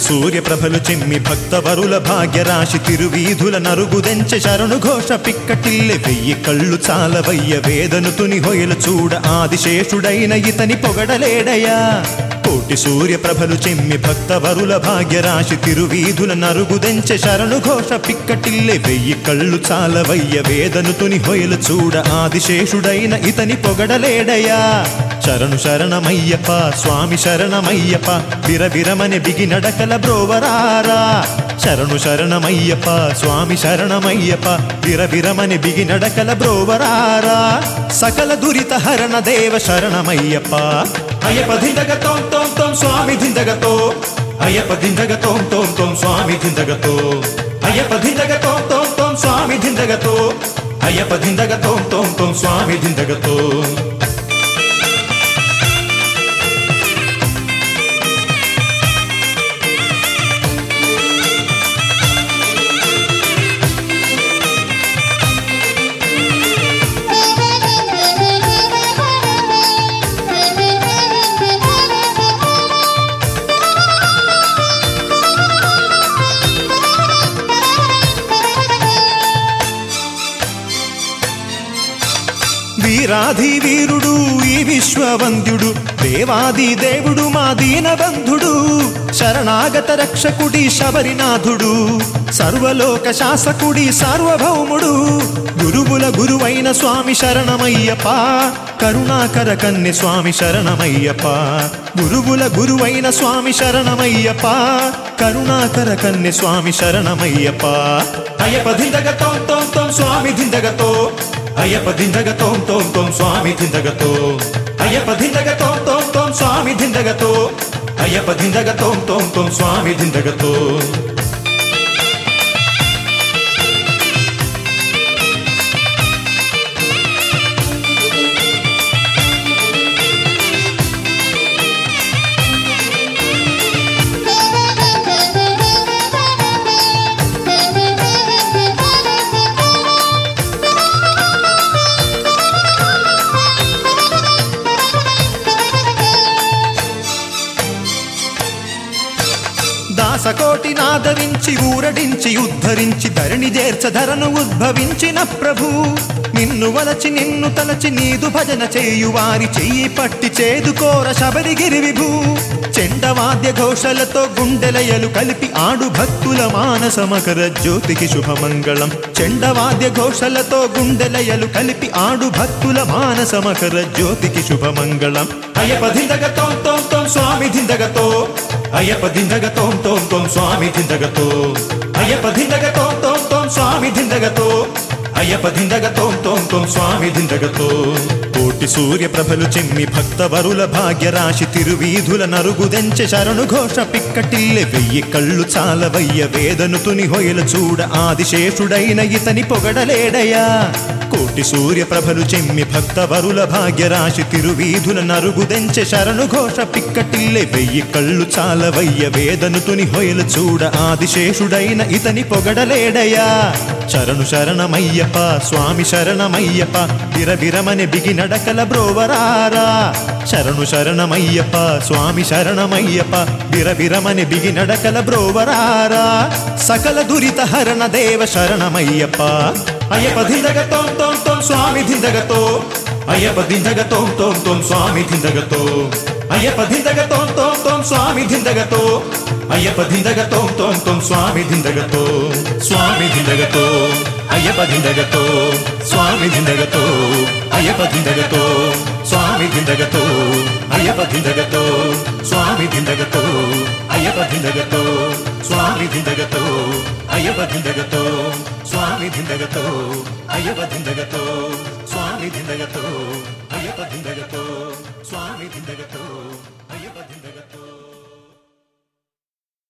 సూర్య ప్రభలు చిమ్మి భక్తవరుల భాగ్యరాశి తిరువీధుల నరుగుదెంచె శరణు ఘోష పిక్కటిల్లె వెయ్యి కళ్ళు చాలవయ్య వేదను తుని హొయలు చూడ ఆదిశేషుడైన ఇతని పొగడలేడయా కోటి సూర్య ప్రభలు చిమ్మి భక్తవరుల భాగ్యరాశి తిరువీధుల నరుగుదెంచె శరణు ఘోష పిక్కటిల్లె వెయ్యి కళ్ళు చాలవయ్య వేదను తుని హొయలు చూడ ఆదిశేషుడైన ఇతని పొగడలేడయా శరణు శరణమయ్యప్ప స్వామి శరణమయ్యప్ప విరవిరమని బిగి నడకల బ్రోవరారా శరణు శరణమయ్యప్ప స్వామి శరణమయ్యప్ప విరవిరమని బిగి నడకల బ్రోవరారా సకల దురిత హరణ దేవ శరణమయ్యప్ప అయ్యప్ప ధిందగ తోం తోం తోం స్వామి ధిందగతో అయ్యప్ప ధిందగ తోం తోం తోం స్వామి ధిందగతో అయ్యప్ప ధిందగ తోం తోం తోం స్వామి ధిందగతో అయ్యప్ప ధిందగ తోం తోం తోం స్వామి ధిందగతో వీరాధి వీరుడు ఈ విశ్వవంద్యుడు దేవాది దేవుడు మా దీనబంధుడు శరణాగత రక్షకుడి శబరినాథుడు సర్వలోక శాసకుడి సార్వభౌముడు గురువుల గురువైన స్వామి శరణమయ్యప్ప కరుణాకర కన్నె స్వామి శరణమయ్యప్ప గురువుల గురువైన స్వామి శరణమయ్యప్ప కరుణాకర కన్నె స్వామి శరణమయ్యప్ప అయ్యప్ప ధిందగ తోం తోం తోం స్వామి ధిందగతో అయ్యప్ప ధిందగ తోం తోం తోం స్వామి ధిందగతో అయ్యప్ప ధిందగ తోం తోం తోం స్వామి ధిందగతో అయ్యప్ప ధిందగ తోం తోం తోం స్వామి ధిందగతో దాసకోటి నాదరించి ఊరడించి ఉద్ధరించి ధరణి చేర్చ ధరను ఉద్భవించిన ప్రభు నిన్ను వలచి నిన్ను తలచి నీదు భజన చేయువారి చెయ్యి పట్టి చేదుకోర శబరిగిరి విభూ చెండవాద్య ఘోషలతో గుండెలయలు కలిపి ఆడు భక్తుల మానస మకర జ్యోతికి శుభమంగళం చెండవాద్య ఘోషలతో గుండెలయలు కలిపి ఆడు భక్తుల మానస మకర జ్యోతికి శుభమంగళం అయ్యప్ప ధిందగ తోం తోం తోం స్వామి ధిందగతో అయ్యప్ప ధిందగ తోం తోం తోం స్వామి ధిందగతో అయ్యప్ప ధిందగ తోం తోం తోం స్వామి ధిందగతో అయ్యప్ప ధిందగ తోం తోం తోం స్వామి ధిందగతో కోటి సూర్య ప్రభలు చిమ్మి భక్తవరుల భాగ్యరాశి తిరువీధుల నరుగుదెంచె శరణు ఘోష పిక్కటిల్లె వెయ్యి కళ్ళు చాలవయ్య వేదను తుని హొయలు చూడ ఆదిశేషుడైన ఇతని పొగడలేడయా కోటి సూర్య ప్రభలు చిమ్మి భక్తవరుల భాగ్యరాశి తిరువీధుల నరుగుదెంచె శరణు ఘోష పిక్కటిల్లె వెయ్యి కళ్ళు చాలవయ్య వేదను తుని హొయలు చూడ ఆదిశేషుడైన ఇతని పొగడలేడయా శరణు శరణమయ్యప్ప స్వామి శరణమయ్యప్ప విరవిరమని బిగి నడకల బ్రోవరారా శరణు శరణమయ్యప్ప స్వామి శరణమయ్యప్ప విరవిరమని బిగి నడకల బ్రోవరారా సకల దురిత హరణ దేవ శరణమయ్యప్ప అయ్యప్ప ధిందగ తోం తోం తోం స్వామి ధిందగతో అయ్యప్ప ధిందగ తోం తోం తోం స్వామి ధిందగతో అయ్యప్ప ధిందగ తోం తోం తోం స్వామి ధిందగతో అయ్యప్ప ధిందగ తోం తోం తోం స్వామి ధిందగతో స్వామి ధిందగతో అయ్యప్ప ధిందగతో స్వామి ధిందగతో అయ్యప్ప ధిందగతో స్వామి ధిందగతో అయ్యప్ప ధిందగతో స్వామి ధిందగతో అయ్యప్ప ధిందగతో స్వామి ధిందగతో అయ్యప్ప ధిందగతో స్వామి ధిందగతో అయ్యప్ప ధిందగతో స్వామి ధిందగతో అయ్యప్ప ధిందగతో స్వామి ధిందగతో అయ్యప్ప ధిందగతో